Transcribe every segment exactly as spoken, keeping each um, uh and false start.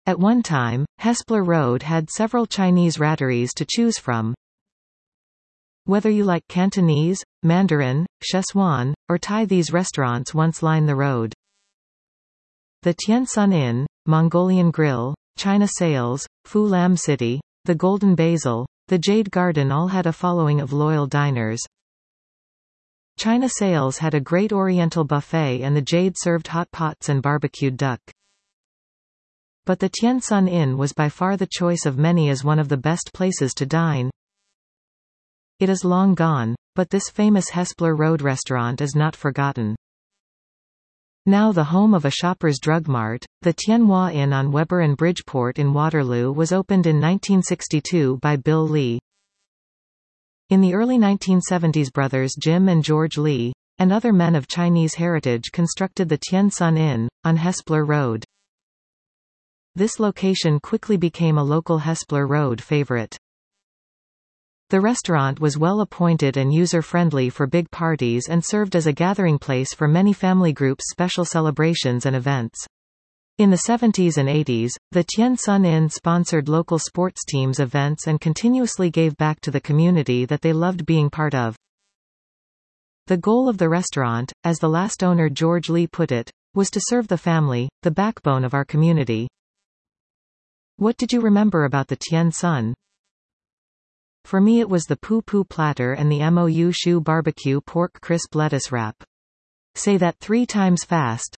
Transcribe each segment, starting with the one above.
At one time, Hespeler Road had several Chinese rateries to choose from. Whether you like Cantonese, Mandarin, Szechuan, or Thai, these restaurants once line the road. The Tien Sun Inn, Mongolian Grill, China Sales, Fu Lam City, the Golden Basil, the Jade Garden all had a following of loyal diners. China Sales had a great oriental buffet and the Jade served hot pots and barbecued duck. But the Tien Sun Inn was by far the choice of many as one of the best places to dine. It is long gone, but this famous Hespeler Road restaurant is not forgotten. Now the home of a shopper's drug mart, the Tien Hoa Inn on Weber and Bridgeport in Waterloo was opened in nineteen sixty-two by Bill Lee. In the early nineteen seventies, brothers Jim and George Lee, and other men of Chinese heritage constructed the Tien Sun Inn, on Hespeler Road. This location quickly became a local Hespeler Road favorite. The restaurant was well appointed and user-friendly for big parties and served as a gathering place for many family groups' special celebrations and events. In the seventies and eighties, the Tien Sun Inn sponsored local sports teams' events and continuously gave back to the community that they loved being part of. The goal of the restaurant, as the last owner George Lee put it, was to serve the family, the backbone of our community. What did you remember about the Tien Sun? For me it was the poo poo platter and the Mou Shu barbecue pork crisp lettuce wrap. Say that three times fast.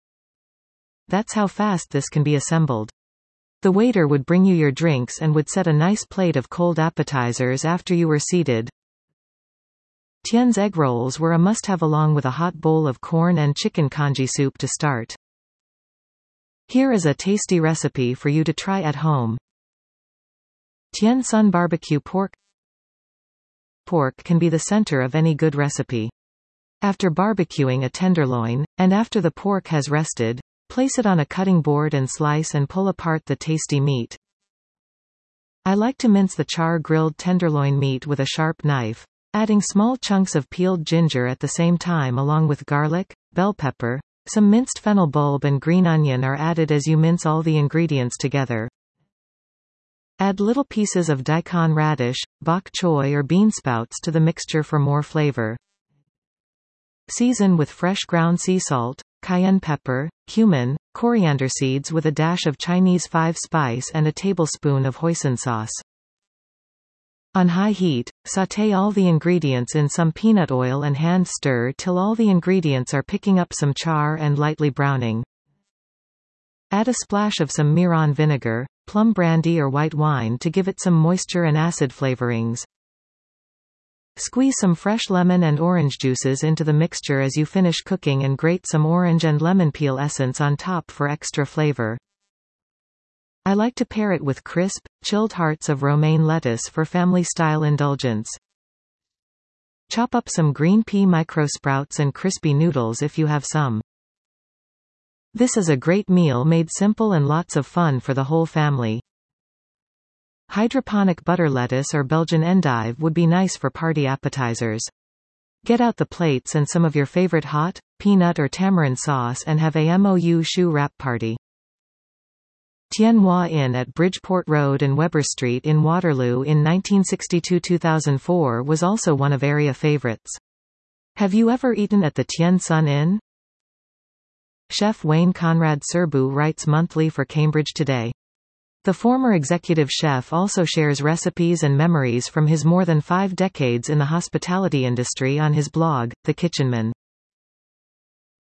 That's how fast this can be assembled. The waiter would bring you your drinks and would set a nice plate of cold appetizers after you were seated. Tien's egg rolls were a must-have along with a hot bowl of corn and chicken congee soup to start. Here is a tasty recipe for you to try at home. Tien Sun barbecue pork. Pork can be the center of any good recipe. After barbecuing a tenderloin, and after the pork has rested, place it on a cutting board and slice and pull apart the tasty meat. I like to mince the char-grilled tenderloin meat with a sharp knife, adding small chunks of peeled ginger at the same time along with garlic, bell pepper, some minced fennel bulb and green onion are added as you mince all the ingredients together. Add little pieces of daikon radish, bok choy or bean sprouts to the mixture for more flavor. Season with fresh ground sea salt, cayenne pepper, cumin, coriander seeds with a dash of Chinese five-spice and a tablespoon of hoisin sauce. On high heat, sauté all the ingredients in some peanut oil and hand stir till all the ingredients are picking up some char and lightly browning. Add a splash of some Miron vinegar, plum brandy or white wine to give it some moisture and acid flavorings. Squeeze some fresh lemon and orange juices into the mixture as you finish cooking and grate some orange and lemon peel essence on top for extra flavor. I like to pair it with crisp, chilled hearts of romaine lettuce for family-style indulgence. Chop up some green pea microsprouts and crispy noodles if you have some. This is a great meal made simple and lots of fun for the whole family. Hydroponic butter lettuce or Belgian endive would be nice for party appetizers. Get out the plates and some of your favorite hot, peanut or tamarind sauce and have a Mou Shu wrap party. Tien Hoa Inn at Bridgeport Road and Weber Street in Waterloo in nineteen sixty-two to two thousand four was also one of area favorites. Have you ever eaten at the Tien Sun Inn? Chef Wayne Conrad Serbu writes monthly for Cambridge Today. The former executive chef also shares recipes and memories from his more than five decades in the hospitality industry on his blog, The Kitchenman.